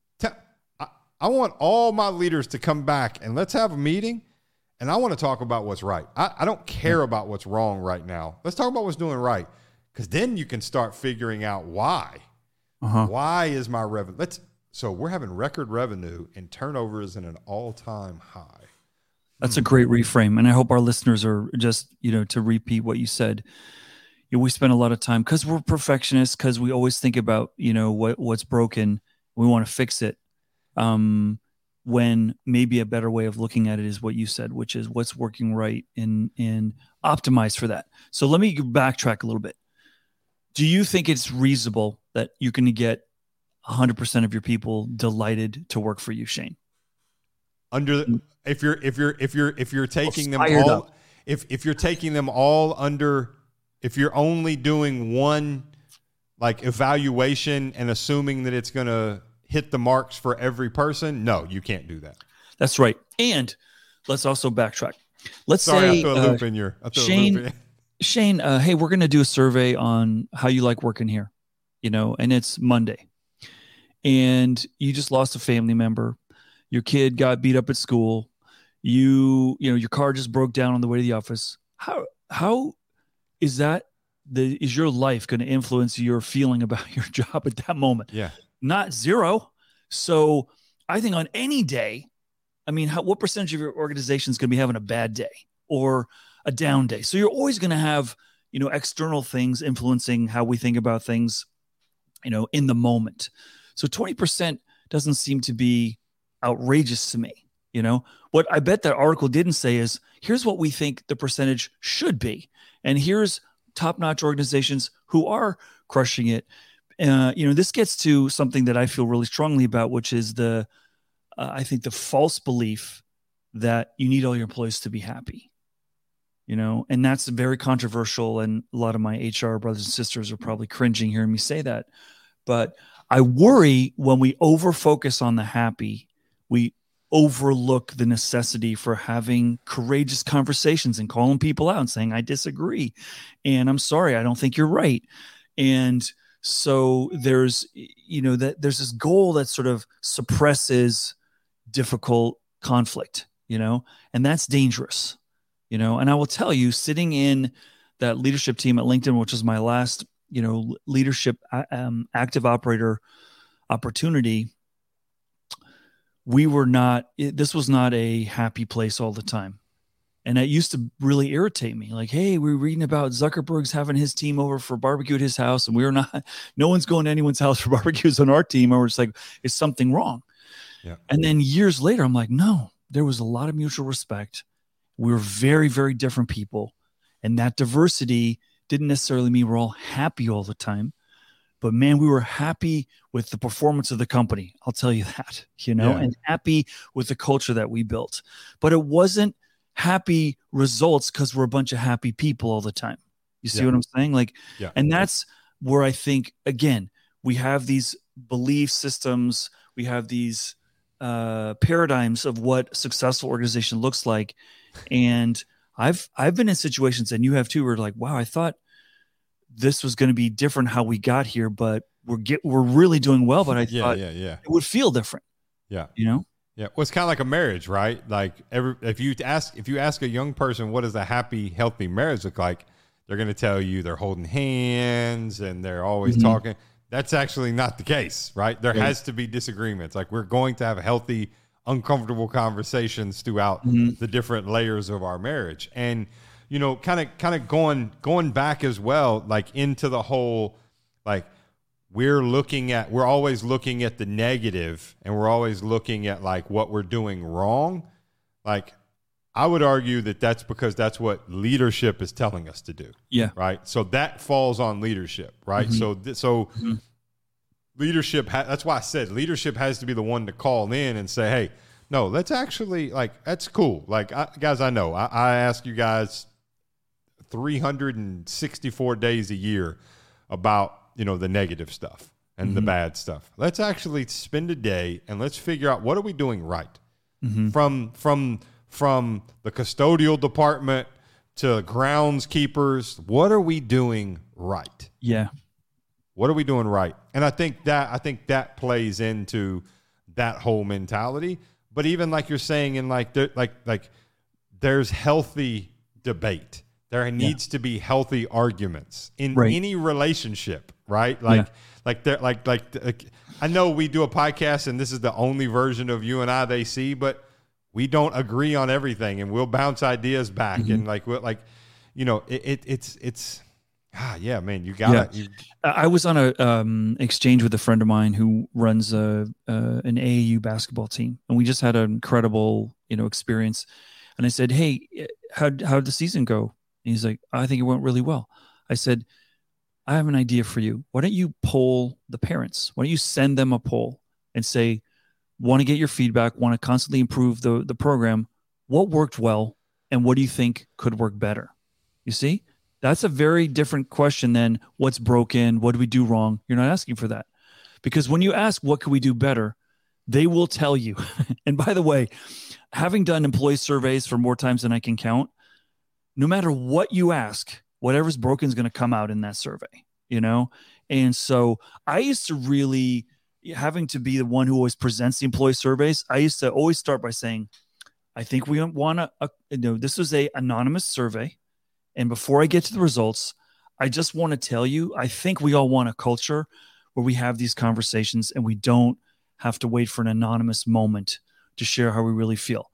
I want all my leaders to come back and let's have a meeting, and I want to talk about what's right. I don't care about what's wrong right now. Let's talk about what's doing right, because then you can start figuring out why. Why is my revenue? So we're having record revenue and turnover is in an all-time high. That's a great reframe. And I hope our listeners are just, to repeat what you said. We spend a lot of time because we're perfectionists, because we always think about, what's broken. We want to fix it. When maybe a better way of looking at it is what you said, which is what's working right and optimize for that. So let me backtrack a little bit. Do you think it's reasonable that you can get 100% of your people delighted to work for you, Shane? If you're taking them all, if you're taking them all under, if you're only doing one like evaluation and assuming that it's going to hit the marks for every person, no, you can't do that. That's right. And let's also backtrack. Sorry, I threw a loop in your. Shane, hey, we're going to do a survey on how you like working here, and it's Monday. And you just lost a family member. Your kid got beat up at school. Your car just broke down on the way to the office. How is that? Is your life going to influence your feeling about your job at that moment? Yeah. Not zero. So I think on any day, what percentage of your organization is going to be having a bad day or a down day? So you're always going to have, external things influencing how we think about things, in the moment. So 20% doesn't seem to be outrageous to me. What I bet that article didn't say is, here's what we think the percentage should be. And here's top-notch organizations who are crushing it. This gets to something that I feel really strongly about, which is I think the false belief that you need all your employees to be happy. And that's very controversial. And a lot of my HR brothers and sisters are probably cringing hearing me say that. But I worry when we over-focus on the happy, we overlook the necessity for having courageous conversations and calling people out and saying, I disagree. And I'm sorry, I don't think you're right. And so there's this goal that sort of suppresses difficult conflict. and that's dangerous, and I will tell you, sitting in that leadership team at LinkedIn, which was my last, leadership active operator opportunity, this was not a happy place all the time. And it used to really irritate me. Like, hey, we're reading about Zuckerberg's having his team over for barbecue at his house, and no one's going to anyone's house for barbecues on our team. Or it's like, is something wrong? Yeah. And then years later, I'm like, no, there was a lot of mutual respect. We were very, very different people. And that diversity didn't necessarily mean we're all happy all the time. But man, we were happy with the performance of the company. I'll tell you that, and happy with the culture that we built. But it wasn't happy results because we're a bunch of happy people all the time. You see what I'm saying? Like, and that's where I think, again, we have these belief systems, we have these paradigms of what a successful organization looks like. And I've been in situations, and you have too, where like, wow, I thought this was going to be different how we got here, but we're really doing well. But I thought it would feel different. Yeah. Yeah. Well, it's kind of like a marriage, right? Like if you ask a young person, what does a happy, healthy marriage look like? They're going to tell you they're holding hands and they're always talking. That's actually not the case, right? There has to be disagreements. Like, we're going to have healthy, uncomfortable conversations throughout the different layers of our marriage. And, kind of going back as well, like into the whole, like, we're always looking at the negative, and we're always looking at like what we're doing wrong. Like, I would argue that that's because that's what leadership is telling us to do. Yeah. Right. So that falls on leadership. Right. So leadership, that's why I said leadership has to be the one to call in and say, hey, no, let's actually, like, that's cool. Like, guys, I know I ask you guys 364 days a year about, the negative stuff and the bad stuff. Let's actually spend a day and let's figure out, what are we doing right? From the custodial department to groundskeepers, what are we doing right? Yeah. What are we doing right? And I think that plays into that whole mentality. But even like you're saying, in like there's healthy debate. There needs to be healthy arguments in any relationship, right? Like I know we do a podcast and this is the only version of you and I they see, but we don't agree on everything, and we'll bounce ideas back and it's man, you got it. I was on a exchange with a friend of mine who runs an AAU basketball team, and we just had an incredible experience. And I said, hey, how'd the season go? And he's like, I think it went really well. I said, I have an idea for you. Why don't you poll the parents? Why don't you send them a poll and say, want to get your feedback, want to constantly improve the program. What worked well, and what do you think could work better? You see, that's a very different question than what's broken, what do we do wrong? You're not asking for that, because when you ask what can we do better, they will tell you. And by the way, having done employee surveys for more times than I can count, no matter what you ask, whatever's broken is going to come out in that survey, And so I used to really, having to be the one who always presents the employee surveys, I used to always start by saying, I think we want to, this was a anonymous survey. And before I get to the results, I just want to tell you, I think we all want a culture where we have these conversations and we don't have to wait for an anonymous moment to share how we really feel.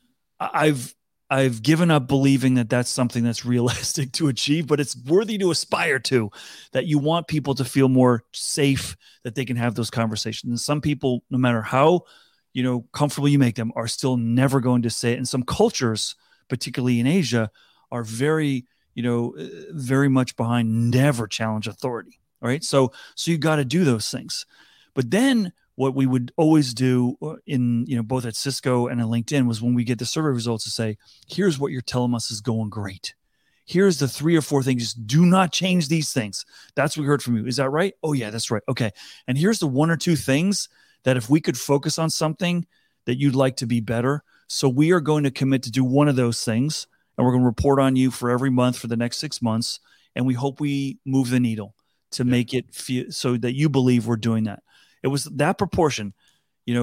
I've given up believing that that's something that's realistic to achieve, but it's worthy to aspire to, that you want people to feel more safe, that they can have those conversations. And some people, no matter how, comfortable you make them, are still never going to say it. And some cultures, particularly in Asia, are very, very much behind never challenge authority. All right. So you got to do those things. But then what we would always do in, both at Cisco and at LinkedIn was, when we get the survey results, to say, here's what you're telling us is going great. Here's the 3 or 4 things. Just do not change these things. That's what we heard from you. Is that right? Oh yeah, that's right. Okay. And here's the 1 or 2 things that if we could focus on something that you'd like to be better. So we are going to commit to do one of those things, and we're going to report on you for every month for the next 6 months. And we hope we move the needle to make it feel so that you believe we're doing that. It was that proportion,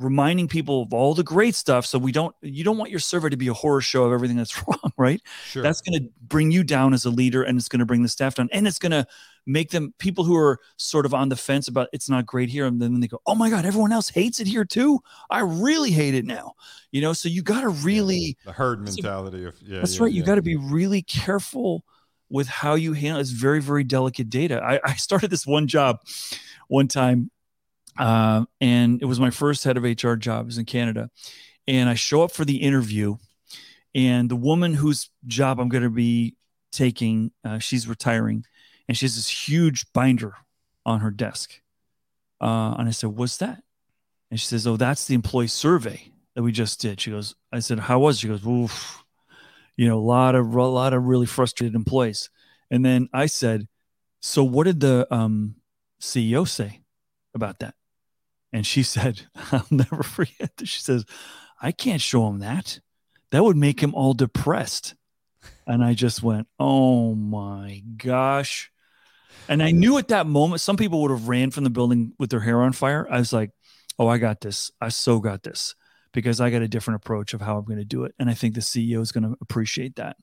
reminding people of all the great stuff. So you don't want your survey to be a horror show of everything that's wrong, right? Sure. That's going to bring you down as a leader, and it's going to bring the staff down, and it's going to make them, people who are sort of on the fence about it's not great here, and then they go, oh my God, everyone else hates it here too. I really hate it now. So you got to really, the herd mentality that's right. You got to be really careful with how you handle. It's very, very delicate data. I started this one job one time, and it was my first head of HR job. It was in Canada, and I show up for the interview, and the woman whose job I'm going to be taking, she's retiring, and she has this huge binder on her desk. And I said, what's that? And she says, oh, that's the employee survey that we just did. She goes, I said, how was it? She goes, oof, a lot of really frustrated employees. And then I said, so what did the CEO say about that? And she said, I'll never forget this. She says, I can't show him that. That would make him all depressed. And I just went, oh my gosh. And I knew at that moment, some people would have ran from the building with their hair on fire. I was like, oh, I got this. I so got this, because I got a different approach of how I'm going to do it. And I think the CEO is going to appreciate that,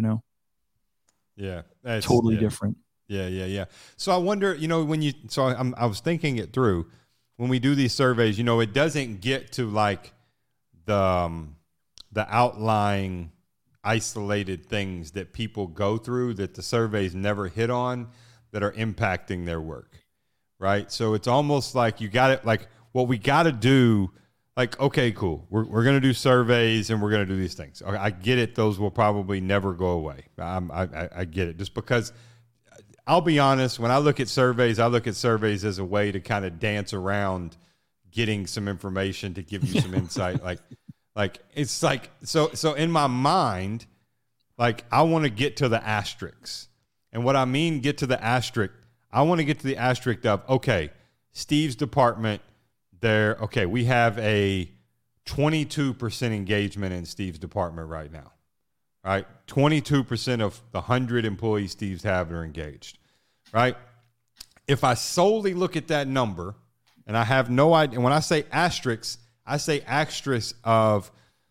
Yeah. Totally different. Yeah. So I wonder, I was thinking it through when we do these surveys, it doesn't get to like the outlying isolated things that people go through that the surveys never hit on that are impacting their work. Right. So it's almost like you got it, like what we got to do, like, okay, cool. We're going to do surveys and we're going to do these things. I get it. Those will probably never go away. I get it, just because I'll be honest, when I look at surveys as a way to kind of dance around getting some information to give you some insight. Like it's like, so in my mind, like I want to get to the asterisks. And what I mean, get to the asterisk, I want to get to the asterisk of, okay, Steve's department there. Okay. We have a 22% engagement in Steve's department right now, right? 22% of the 100 employees Steve's have are engaged, right? If I solely look at that number and I have no idea, and when I say asterisks, I say asterisk of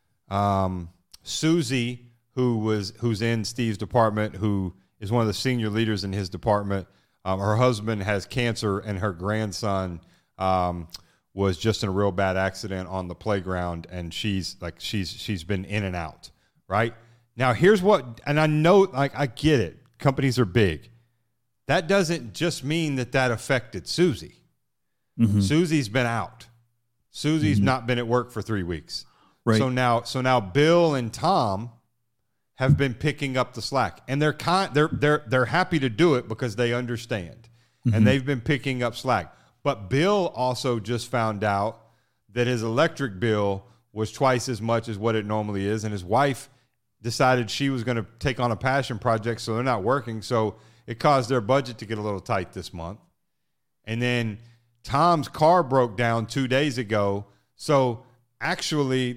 Susie, who's in Steve's department, who is one of the senior leaders in his department. Her husband has cancer, and her grandson was just in a real bad accident on the playground, and she's been in and out. Right now, here's what, and I know, like, I get it. Companies are big. That doesn't just mean that affected Susie. Mm-hmm. Susie's been out. Susie's not been at work for 3 weeks. Right. So now Bill and Tom have been picking up the slack, and they're happy to do it because they understand, and they've been picking up slack. But Bill also just found out that his electric bill was twice as much as what it normally is, and his wife decided she was going to take on a passion project, so they're not working. So it caused their budget to get a little tight this month. And then Tom's car broke down 2 days ago. So actually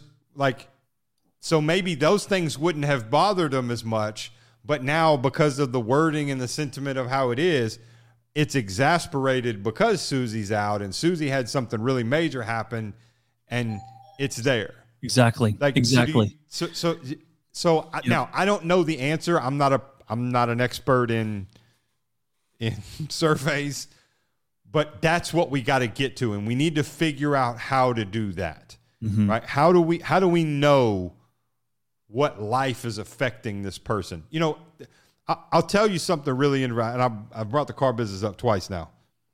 so maybe those things wouldn't have bothered them as much, but now because of the wording and the sentiment of how it is, it's exasperated because Susie's out, and Susie had something really major happen, and it's there. Exactly. Exactly. Now I don't know the answer. I'm not an expert in surveys, but that's what we got to get to, and we need to figure out how to do that. Mm-hmm. Right? How do we know what life is affecting this person? I'll tell you something really interesting, and I've brought the car business up twice now.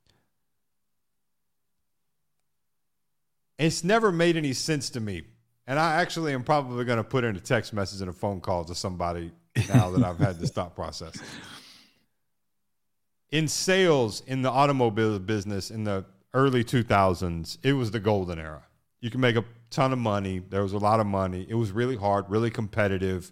It's never made any sense to me, and I actually am probably going to put in a text message and a phone call to somebody now that I've had this thought process. In sales, in the automobile business in the early 2000s, it was the golden era. You can make a ton of money. There was a lot of money. It was really hard, really competitive.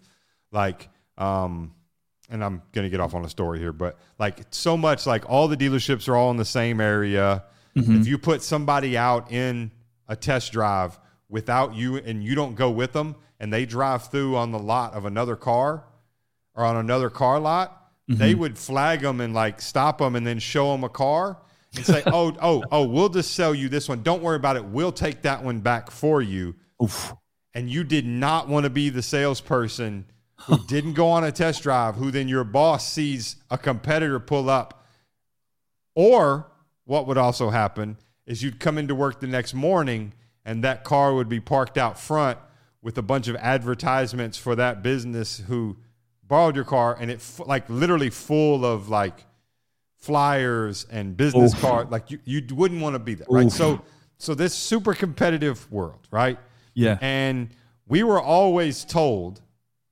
And I'm going to get off on a story here, but so much, all the dealerships are all in the same area. Mm-hmm. If you put somebody out in a test drive without you and you don't go with them and they drive through on the lot of another car or on another car lot, they would flag them and stop them and then show them a car. and say, oh, we'll just sell you this one. Don't worry about it. We'll take that one back for you. Oof. And you did not want to be the salesperson who didn't go on a test drive, who then your boss sees a competitor pull up. Or what would also happen is you'd come into work the next morning and that car would be parked out front with a bunch of advertisements for that business who borrowed your car, and it like literally full of like flyers and business cards. Like you wouldn't want to be there, right? So this super competitive world, right? Yeah. And we were always told,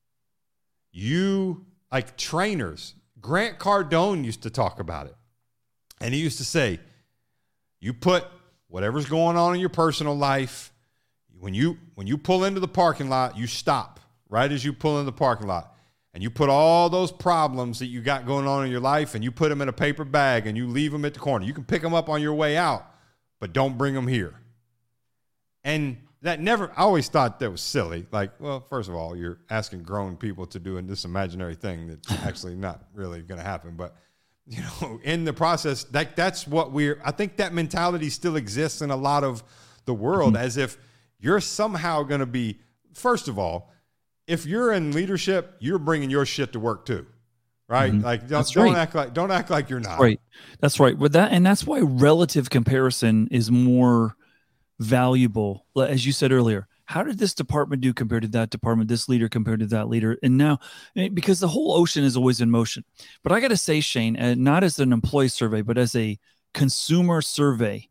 you like trainers, Grant Cardone used to talk about it. And he used to say, you put whatever's going on in your personal life, when you pull into the parking lot, you stop right as you pull in the parking lot. And you put all those problems that you got going on in your life and you put them in a paper bag and you leave them at the corner. You can pick them up on your way out, but don't bring them here. And I always thought that was silly. Like, well, first of all, you're asking grown people to do this imaginary thing that's actually not really going to happen. But, in the process, that's what I think that mentality still exists in a lot of the world, as if you're somehow going to be, first of all, if you're in leadership, you're bringing your shit to work too, right? Mm-hmm. Like don't act like you're not. Right. That's right. With that, and that's why relative comparison is more valuable. As you said earlier, how did this department do compared to that department? This leader compared to that leader, and now because the whole ocean is always in motion. But I got to say, Shane, not as an employee survey, but as a consumer survey,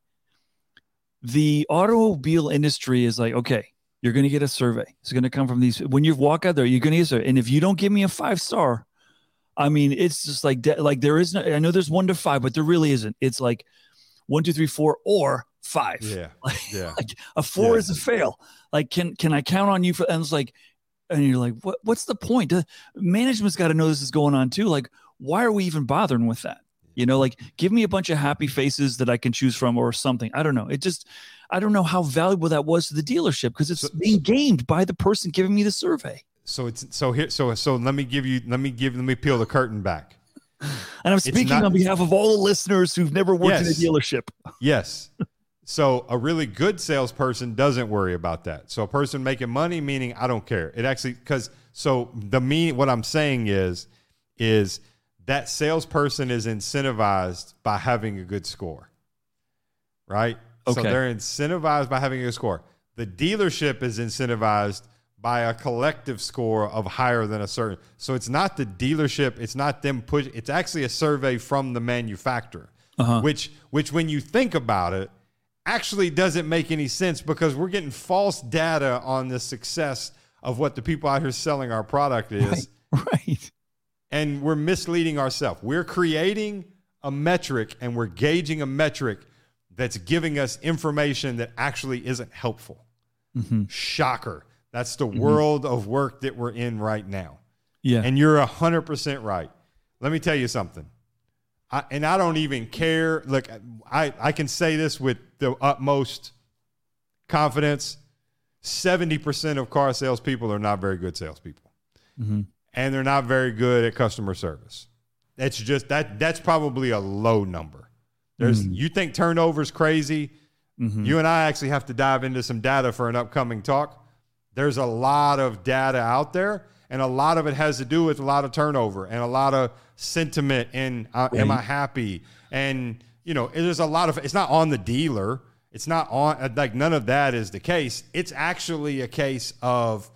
the automobile industry is like, okay, you're going to get a survey. It's going to come from these. When you walk out there, you're going to get a survey. And if you don't give me a 5-star, I mean, it's just like there is no, I know there's 1 to 5, but there really isn't. It's like 1, 2, 3, 4, or 5. Yeah. Like a 4 is a fail. Like, can I count on you for, and it's like, and you're like, what's the point? Management's got to know this is going on too. Like, why are we even bothering with that? Like, give me a bunch of happy faces that I can choose from or something. I don't know. I don't know how valuable that was to the dealership because it's being gamed by the person giving me the survey. So let me peel the curtain back. And I'm speaking on behalf of all the listeners who've never worked in a dealership. Yes. So a really good salesperson doesn't worry about that. So a person making money, meaning I don't care. It actually, what I'm saying is that salesperson is incentivized by having a good score, right? Okay. So they're incentivized by having a good score. The dealership is incentivized by a collective score of higher than a certain. So it's not the dealership. It's not them push. It's actually a survey from the manufacturer, which when you think about it, actually doesn't make any sense because we're getting false data on the success of what the people out here selling our product is. Right. And we're misleading ourselves. We're creating a metric and we're gauging a metric that's giving us information that actually isn't helpful. Mm-hmm. Shocker. That's the world of work that we're in right now. Yeah. And you're 100% right. Let me tell you something. I don't even care. Look, I can say this with the utmost confidence. 70% of car salespeople are not very good salespeople. Mm-hmm. And they're not very good at customer service. That's just that's probably a low number. You think turnover's crazy? Mm-hmm. You and I actually have to dive into some data for an upcoming talk. There's a lot of data out there, and a lot of it has to do with a lot of turnover and a lot of sentiment and am I happy? And there's a lot of, it's not on the dealer. It's not on, like, none of that is the case. It's actually a case of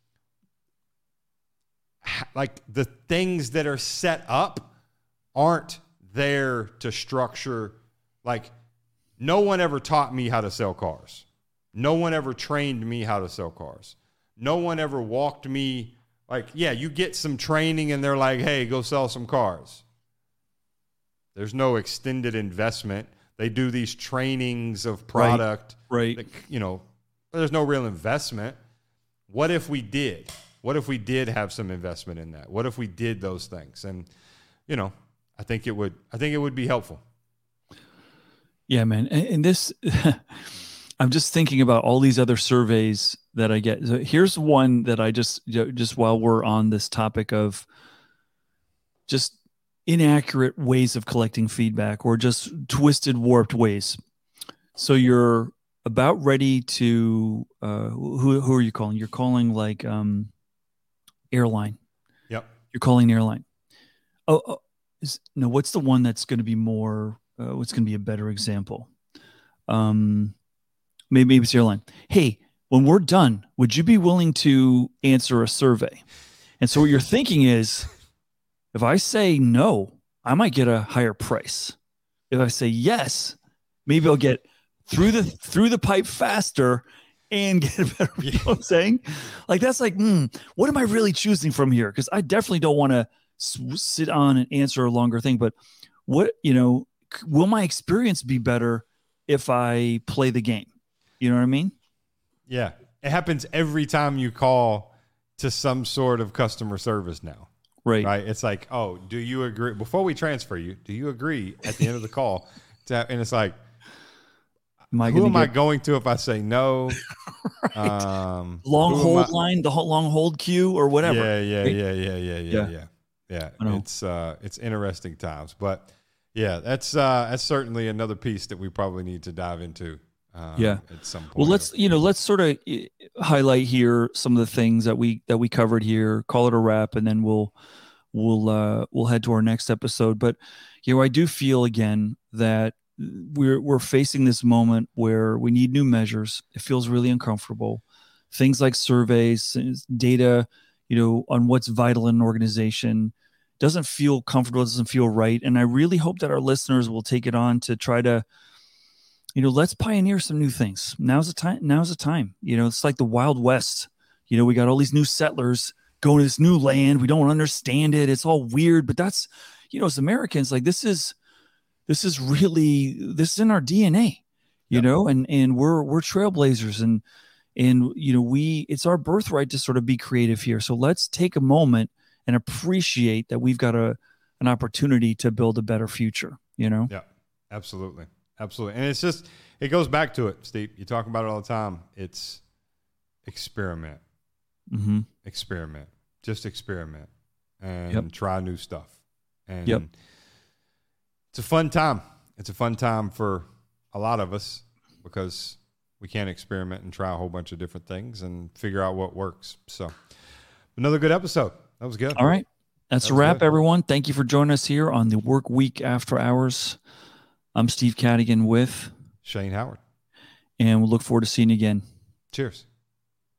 like the things that are set up aren't there to structure. Like, no one ever taught me how to sell cars. No one ever trained me how to sell cars. No one ever walked me. Like, yeah, you get some training and they're like, hey, go sell some cars. There's no extended investment. They do these trainings of product. Right. That, there's no real investment. What if we did? What if we did have some investment in that? What if we did those things? And, I think it would be helpful. Yeah, man. And this, I'm just thinking about all these other surveys that I get. So here's one that I just while we're on this topic of just inaccurate ways of collecting feedback or just twisted, warped ways. So you're about ready to who are you calling? You're calling like airline. Yep. You're calling airline. No, what's the one that's going to be more what's going to be a better example? Maybe it's airline. Hey, when we're done, would you be willing to answer a survey? And so what you're thinking is, if I say no, I might get a higher price. If I say yes, maybe I'll get through the pipe faster and get a better. You know what I'm saying? Like that's like, what am I really choosing from here? Because I definitely don't want to sit on and answer a longer thing. But what, will my experience be better if I play the game? You know what I mean? Yeah. It happens every time you call to some sort of customer service now. Right. It's like, oh, do you agree? Before we transfer you, do you agree at the end of the call? And it's like, who am I going to if I say no? Right. Long hold line, the long hold queue or whatever. Yeah. It's interesting times. But yeah, that's certainly another piece that we probably need to dive into. At some point. Well, let's sort of highlight here some of the things that we covered here. Call it a wrap, and then we'll head to our next episode. But I do feel again that we're facing this moment where we need new measures. It feels really uncomfortable. Things like surveys, data, on what's vital in an organization doesn't feel comfortable. Doesn't feel right. And I really hope that our listeners will take it on to try to. Let's pioneer some new things. Now's the time. It's like the Wild West. We got all these new settlers going to this new land. We don't understand it. It's all weird, but that's, as Americans, like this is in our DNA, and we're trailblazers and it's our birthright to sort of be creative here. So let's take a moment and appreciate that we've got an opportunity to build a better future, Yeah, absolutely. Absolutely. And it's just, it goes back to it, Steve. You talk about it all the time. It's experiment. Mm-hmm. Experiment. Just experiment and try new stuff. And it's a fun time. It's a fun time for a lot of us because we can experiment and try a whole bunch of different things and figure out what works. So another good episode. That was good. All right. That's a wrap, everyone. Thank you for joining us here on the Work Week After Hours. I'm Steve Cadigan with Shane Howard. And we'll look forward to seeing you again. Cheers.